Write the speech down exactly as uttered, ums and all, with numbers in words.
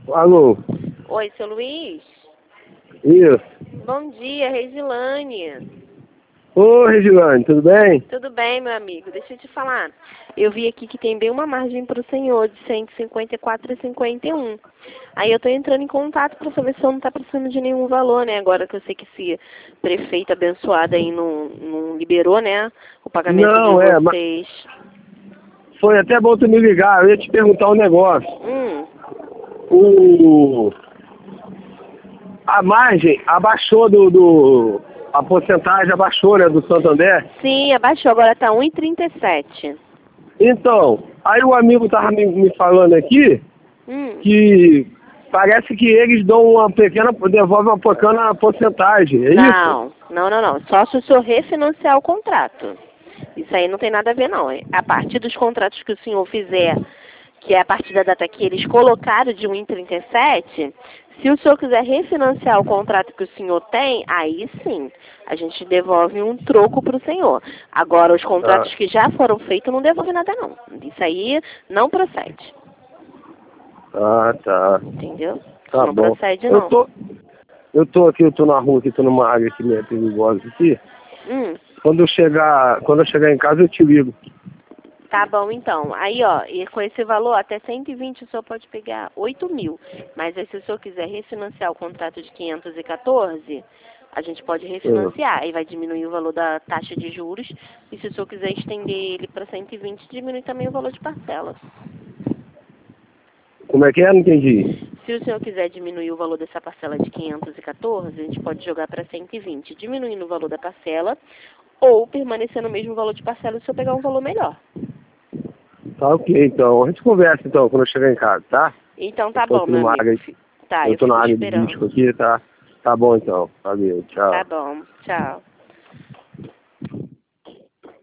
Alô? Oi, seu Luiz? Isso. Bom dia, Resilane. Ô, Regilane, tudo bem? Tudo bem, meu amigo? Deixa eu te falar. Eu vi aqui que tem bem uma margem para o senhor de cento e cinquenta e quatro e cinquenta e um. Aí eu tô entrando em contato para saber se eu não tá precisando de nenhum valor, né? Agora que eu sei que esse prefeito abençoado aí não, não liberou, né? O pagamento Não, de é, mas vocês. foi até bom tu me ligar. Eu ia te perguntar um negócio. Hum. O... A margem abaixou do, do... A porcentagem abaixou, né, do Santander. Sim, abaixou. Agora tá um e trinta e sete. Então, aí o amigo tava me, me falando aqui Hum. que parece que eles dão uma pequena, devolvem uma pequena porcentagem, é isso? Não, não, não, não. Só se o senhor refinanciar o contrato. Isso aí não tem nada a ver, não. A partir dos contratos que o senhor fizer, que é a partir da data que eles colocaram de um e trinta e sete, se o senhor quiser refinanciar o contrato que o senhor tem, aí sim, a gente devolve um troco para o senhor. Agora, os contratos Ah, que já foram feitos não devolve nada, não. Isso aí não procede. ah, tá. Entendeu? Isso Tá não bom. procede, Eu não. tô, eu tô aqui, eu tô na rua aqui, tô numa área que meio perigosa aqui. Hum. Quando eu chegar, quando eu chegar em casa eu te ligo. Tá bom, então. Aí, ó, e com esse valor, até cento e vinte o senhor pode pegar oito mil. Mas aí, se o senhor quiser refinanciar o contrato de quinhentos e quatorze, a gente pode refinanciar. Aí vai diminuir o valor da taxa de juros. E se o senhor quiser estender ele para cento e vinte, diminui também o valor de parcela. Como é que é? Não entendi. Se o senhor quiser diminuir o valor dessa parcela de quinhentos e quatorze, a gente pode jogar para cento e vinte, diminuindo o valor da parcela, ou permanecer no mesmo valor de parcela se o senhor pegar um valor melhor. Tá ok, então. A gente conversa então quando eu chegar em casa, tá? Então Eu tá tô bom, aqui meu numa amigo. área, Tá, eu eu tô na fico área de esperando. disco aqui, tá? Tá bom então. Valeu, Tá tchau. bom, tchau.